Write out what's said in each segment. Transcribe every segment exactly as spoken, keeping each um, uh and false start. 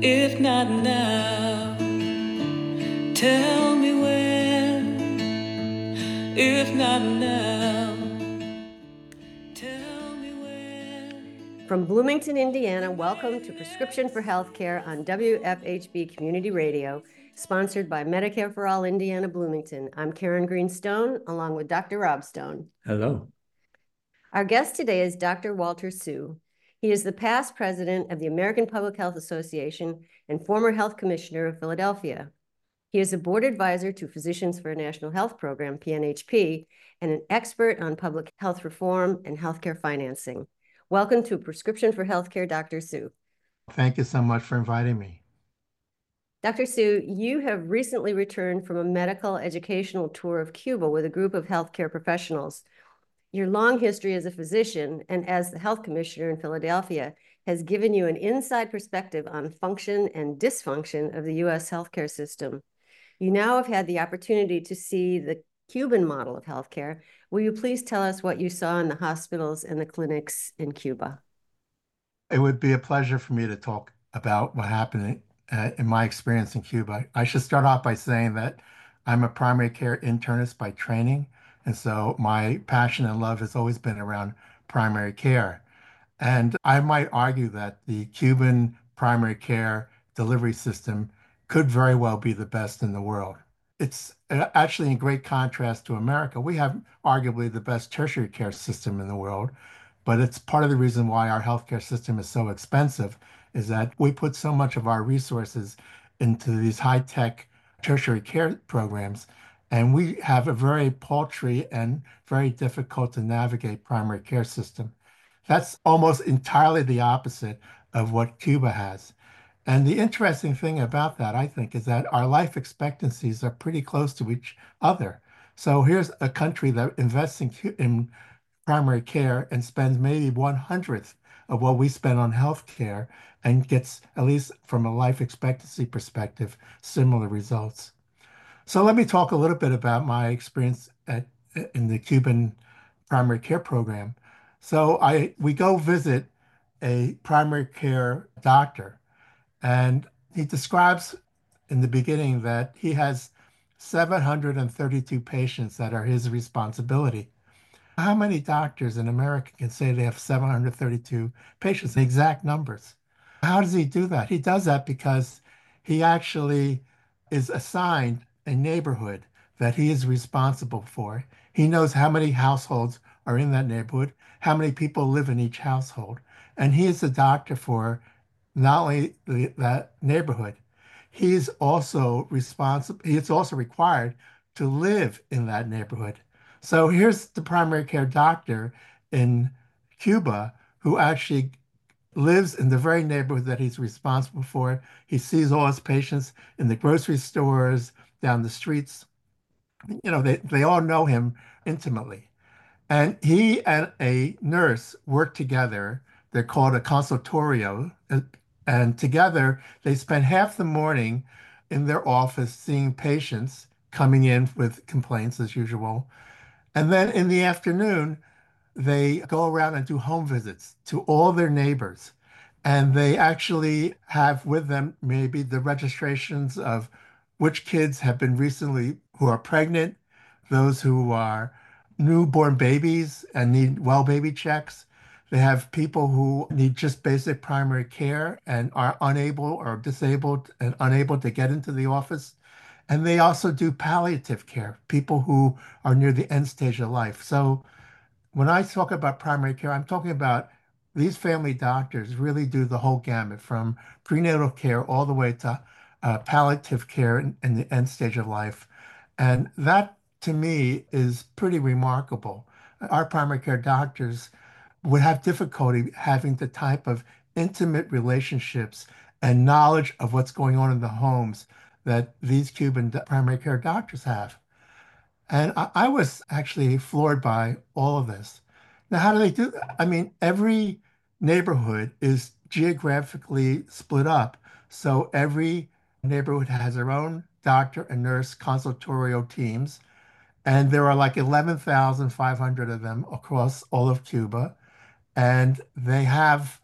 If not now, tell me when. If not now, tell me when. From Bloomington, Indiana, welcome to Prescription for Healthcare on W F H B Community Radio, sponsored by Medicare for All Indiana Bloomington. I'm Karen Greenstone, along with Doctor Rob Stone. Hello. Our guest today is Doctor Walter Hsu. He is the past president of the American Public Health Association and former health commissioner of Philadelphia. He is a board advisor to Physicians for a National Health Program, P N H P, and an expert on public health reform and healthcare financing. Welcome to Prescription for Healthcare, Doctor Hsu. Thank you so much for inviting me. Doctor Hsu, you have recently returned from a medical educational tour of Cuba with a group of healthcare professionals. Your long history as a physician and as the health commissioner in Philadelphia has given you an inside perspective on function and dysfunction of the U S healthcare system. You now have had the opportunity to see the Cuban model of healthcare. Will you please tell us what you saw in the hospitals and the clinics in Cuba? It would be a pleasure for me to talk about what happened uh, in my experience in Cuba. I should start off by saying that I'm a primary care internist by training, and so my passion and love has always been around primary care. And I might argue that the Cuban primary care delivery system could very well be the best in the world. It's uh, actually in great contrast to America. We have arguably the best tertiary care system in the world, but it's part of the reason why our healthcare system is so expensive, is that we put so much of our resources into these high-tech tertiary care programs, and we have a very paltry and very difficult to navigate primary care system. That's almost entirely the opposite of what Cuba has. And the interesting thing about that, I think, is that our life expectancies are pretty close to each other. So here's a country that invests in, in primary care and spends maybe one hundredth of what we spend on health care and gets, at least from a life expectancy perspective, similar results. So let me talk a little bit about my experience at, in the Cuban primary care program. So I we go visit a primary care doctor, and he describes in the beginning that he has seven hundred thirty-two patients that are his responsibility. How many doctors in America can say they have seven hundred thirty-two patients, the exact numbers? How does he do that? He does that because he actually is assigned a neighborhood that he is responsible for. He knows how many households are in that neighborhood, how many people live in each household, and he is the doctor for not only the, that neighborhood, he's also responsible, he is also required to live in that neighborhood. So here's the primary care doctor in Cuba who actually lives in the very neighborhood that he's responsible for. He sees all his patients in the grocery stores, down the streets. You know, they, they all know him intimately. And he and a nurse work together. They're called a consultorio. And together, they spend half the morning in their office seeing patients coming in with complaints as usual. And then in the afternoon, they go around and do home visits to all their neighbors. And they actually have with them maybe the registrations of which kids have been recently who are pregnant, those who are newborn babies and need well baby checks. They have people who need just basic primary care and are unable or disabled and unable to get into the office. And they also do palliative care, people who are near the end stage of life. So when I talk about primary care, I'm talking about these family doctors really do the whole gamut from prenatal care all the way to uh, palliative care in, in the end stage of life. And that to me is pretty remarkable. Our primary care doctors would have difficulty having the type of intimate relationships and knowledge of what's going on in the homes that these Cuban primary care doctors have. And I, I was actually floored by all of this. Now, how do they do that? I mean, every neighborhood is geographically split up. So every neighborhood has their own doctor and nurse consultorial teams. And there are like eleven thousand five hundred of them across all of Cuba. And they have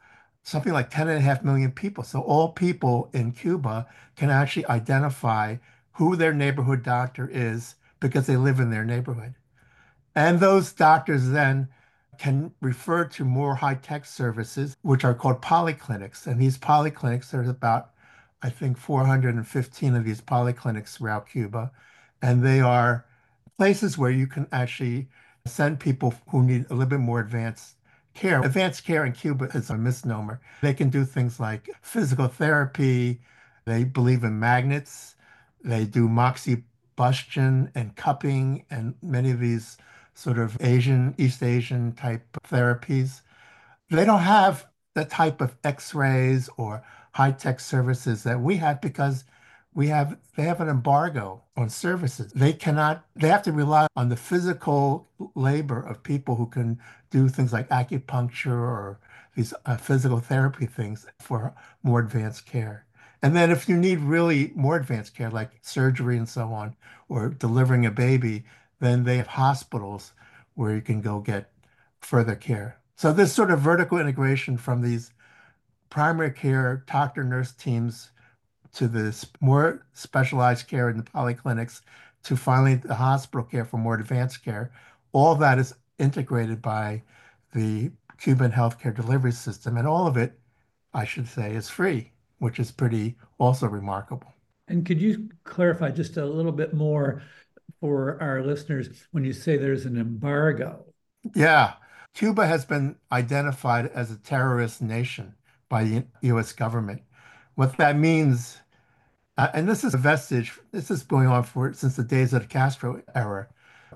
something like ten and a half million people. So all people in Cuba can actually identify who their neighborhood doctor is because they live in their neighborhood. And those doctors then can refer to more high-tech services, which are called polyclinics. And these polyclinics, there's about, I think, four hundred fifteen of these polyclinics throughout Cuba. And they are places where you can actually send people who need a little bit more advanced care. Advanced care in Cuba is a misnomer. They can do things like physical therapy. They believe in magnets. They do moxibustion and cupping and many of these sort of Asian, East Asian type therapies. They don't have the type of x-rays or high-tech services that we have because we have they have an embargo on services. They cannot, they have to rely on the physical labor of people who can do things like acupuncture or these uh, physical therapy things for more advanced care. And then if you need really more advanced care, like surgery and so on, or delivering a baby, then they have hospitals where you can go get further care. So this sort of vertical integration from these primary care doctor nurse teams to this more specialized care in the polyclinics to finally the hospital care for more advanced care, all that is integrated by the Cuban healthcare delivery system. And all of it, I should say, is free, which is pretty also remarkable. And could you clarify just a little bit more for our listeners when you say there's an embargo? Yeah. Cuba has been identified as a terrorist nation by the U S government. What that means, uh, and this is a vestige, this is going on for since the days of the Castro era.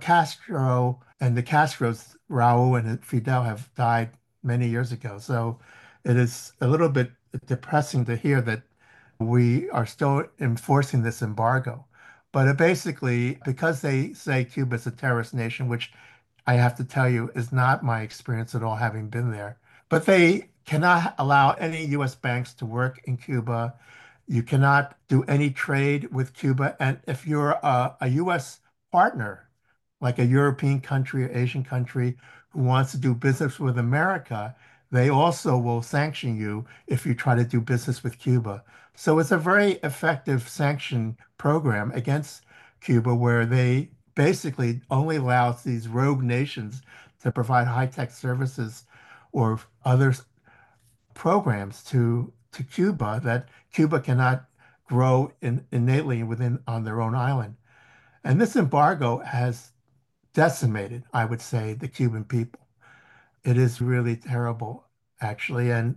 Castro and the Castros, Raul and Fidel, have died many years ago. So it is a little bit depressing to hear that we are still enforcing this embargo. But it basically, because they say Cuba is a terrorist nation, which I have to tell you is not my experience at all, having been there. But they cannot allow any U S banks to work in Cuba. You cannot do any trade with Cuba. And if you're a, a U S partner, like a European country or Asian country who wants to do business with America, they also will sanction you if you try to do business with Cuba. So it's a very effective sanction program against Cuba where they basically only allows these rogue nations to provide high-tech services or other programs to to Cuba that Cuba cannot grow in, innately within on their own island. And this embargo has decimated, I would say, the Cuban people. It is really terrible, actually. And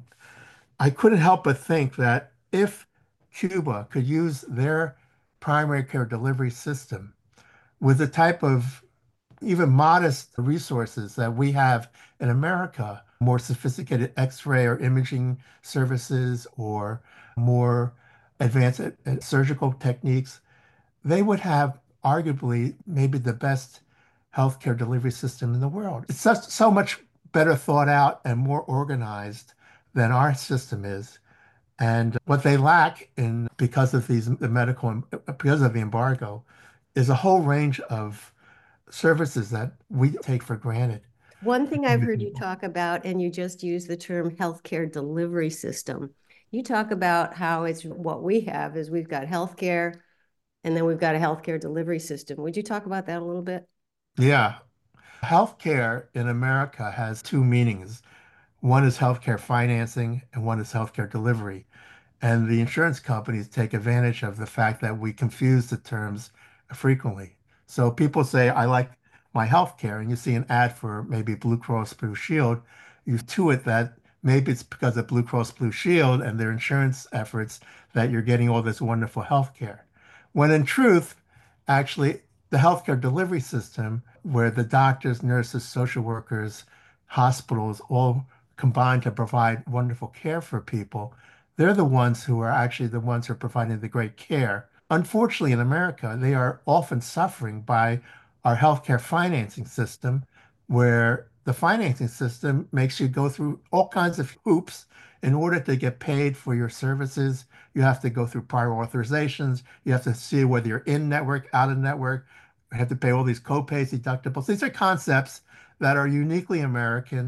I couldn't help but think that if Cuba could use their primary care delivery system with the type of even modest resources that we have in America, more sophisticated X-ray or imaging services or more advanced uh, surgical techniques, they would have arguably maybe the best healthcare delivery system in the world. It's just so much better thought out and more organized than our system is. And what they lack in because of these the medical because of the embargo is a whole range of services that we take for granted. One thing I've heard you talk about, and you just use the term healthcare delivery system. You talk about how it's what we have is we've got healthcare and then we've got a healthcare delivery system. Would you talk about that a little bit? Yeah. Healthcare in America has two meanings. One is healthcare financing and one is healthcare delivery. And the insurance companies take advantage of the fact that we confuse the terms frequently. So people say, I like my health care, and you see an ad for maybe Blue Cross Blue Shield, you to it that maybe it's because of Blue Cross Blue Shield and their insurance efforts that you're getting all this wonderful health care. When in truth, actually, the healthcare delivery system, where the doctors, nurses, social workers, hospitals all combine to provide wonderful care for people, they're the ones who are actually the ones who are providing the great care. Unfortunately, in America, they are often suffering by our healthcare financing system, where the financing system makes you go through all kinds of hoops in order to get paid for your services. You have to go through prior authorizations. You have to see whether you're in network, out of network. You have to pay all these co-pays, deductibles. These are concepts that are uniquely American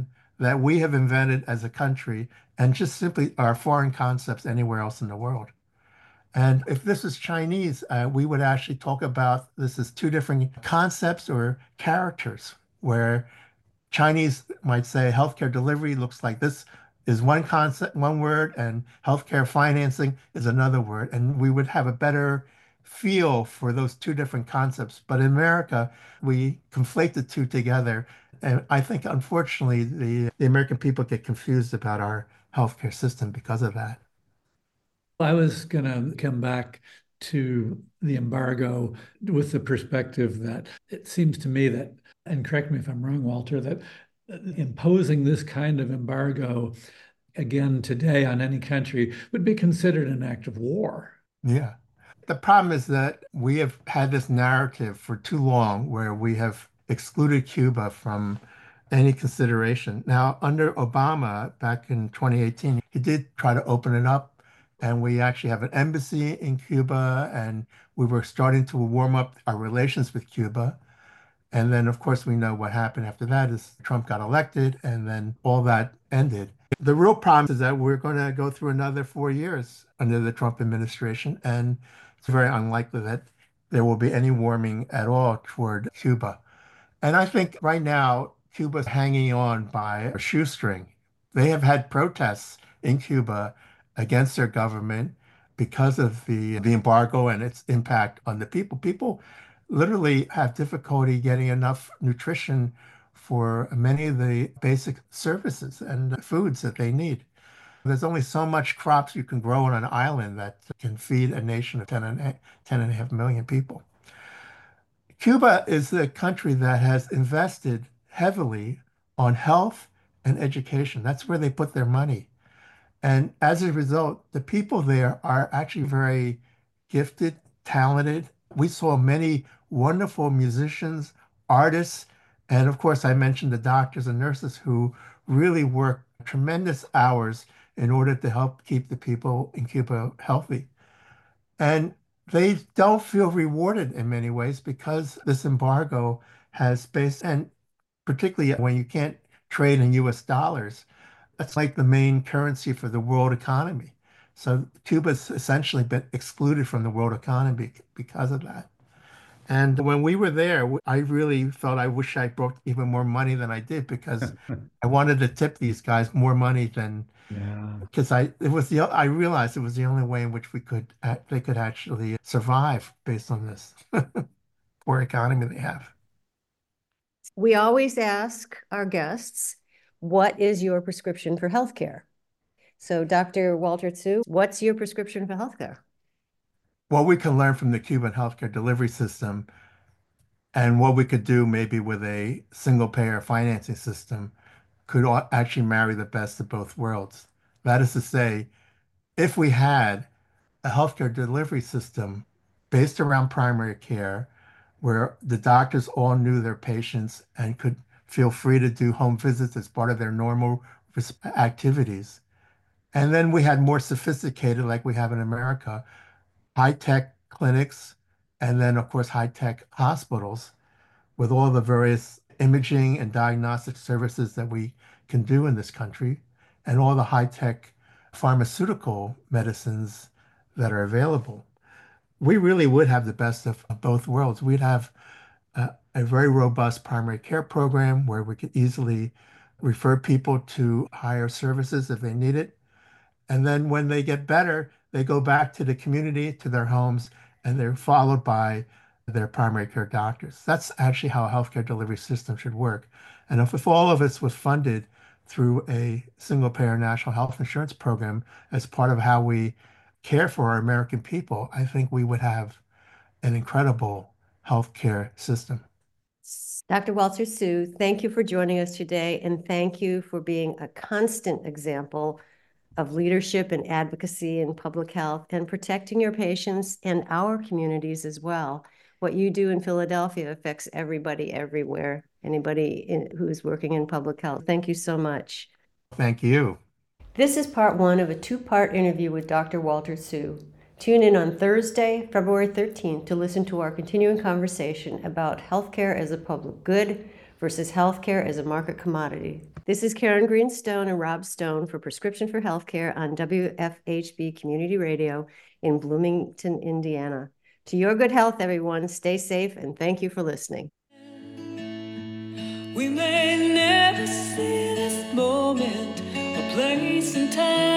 that we have invented as a country and just simply are foreign concepts anywhere else in the world. And if this is Chinese, uh, we would actually talk about this as two different concepts or characters, where Chinese might say healthcare delivery looks like this is one concept, one word, and healthcare financing is another word. And we would have a better feel for those two different concepts. But in America, we conflate the two together. And I think, unfortunately, the, the American people get confused about our healthcare system because of that. I was going to come back to the embargo with the perspective that it seems to me that, and correct me if I'm wrong, Walter, that imposing this kind of embargo again today on any country would be considered an act of war. Yeah. The problem is that we have had this narrative for too long where we have excluded Cuba from any consideration. Now, under Obama back in twenty eighteen, he did try to open it up. And we actually have an embassy in Cuba, and we were starting to warm up our relations with Cuba. And then, of course, we know what happened after that is Trump got elected, and then all that ended. The real problem is that we're going to go through another four years under the Trump administration, and it's very unlikely that there will be any warming at all toward Cuba. And I think right now, Cuba's hanging on by a shoestring. They have had protests in Cuba against their government because of the the embargo and its impact on the people. People literally have difficulty getting enough nutrition for many of the basic services and foods that they need. There's only so much crops you can grow on an island that can feed a nation of ten and, ten and a half million people. Cuba is the country that has invested heavily on health and education. That's where they put their money. And as a result, the people there are actually very gifted, talented. We saw many wonderful musicians, artists, and of course, I mentioned the doctors and nurses who really work tremendous hours in order to help keep the people in Cuba healthy. And they don't feel rewarded in many ways because this embargo has based, and particularly when you can't trade in U S dollars, that's like the main currency for the world economy. So Cuba's essentially been excluded from the world economy because of that. And when we were there, I really felt I wish I brought even more money than I did because I wanted to tip these guys more money than Yeah. because I it was the I realized it was the only way in which we could uh, they could actually survive based on this poor economy they have. We always ask our guests, what is your prescription for healthcare? So Doctor Walter Tsu, what's your prescription for healthcare? What we can learn from the Cuban healthcare delivery system and what we could do maybe with a single payer financing system could actually marry the best of both worlds. That is to say, if we had a healthcare delivery system based around primary care, where the doctors all knew their patients and could feel free to do home visits as part of their normal activities. And then we had more sophisticated, like we have in America, high-tech clinics, and then, of course, high-tech hospitals with all the various imaging and diagnostic services that we can do in this country, and all the high-tech pharmaceutical medicines that are available. We really would have the best of both worlds. We'd have a, a very robust primary care program where we could easily refer people to higher services if they need it. And then when they get better, they go back to the community, to their homes, and they're followed by their primary care doctors. That's actually how a healthcare delivery system should work. And if, if all of this was funded through a single payer national health insurance program as part of how we care for our American people, I think we would have an incredible healthcare system. Doctor Walter Tsu, thank you for joining us today, and thank you for being a constant example of leadership and advocacy in public health and protecting your patients and our communities as well. What you do in Philadelphia affects everybody everywhere, anybody in, who's working in public health. Thank you so much. Thank you. This is part one of a two-part interview with Doctor Walter Tsu. Tune in on Thursday, February thirteenth, to listen to our continuing conversation about healthcare as a public good versus Healthcare as a Market Commodity. This is Karen Greenstone and Rob Stone for Prescription for Healthcare on W F H B Community Radio in Bloomington, Indiana. To your good health, everyone. Stay safe, and thank you for listening. We may never see this moment, a place and time.